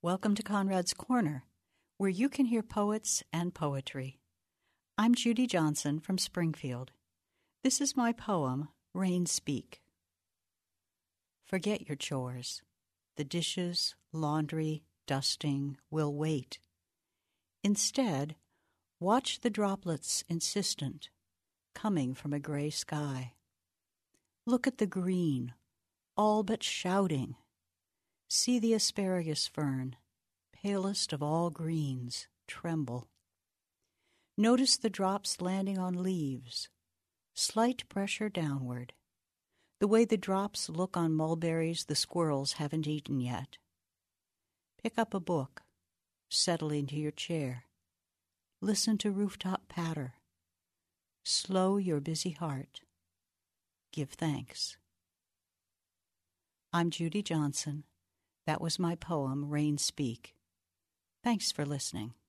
Welcome to Conrad's Corner, where you can hear poets and poetry. I'm Judy Johnson from Springfield. This is my poem, Rain Speak. Forget your chores. The dishes, laundry, dusting will wait. Instead, watch the droplets insistent, coming from a gray sky. Look at the green, all but shouting. See the asparagus fern, palest of all greens, tremble. Notice the drops landing on leaves, slight pressure downward, the way the drops look on mulberries the squirrels haven't eaten yet. Pick up a book, settle into your chair, listen to rooftop patter. Slow your busy heart. Give thanks. I'm Judy Johnson. That was my poem, Rain Speak. Thanks for listening.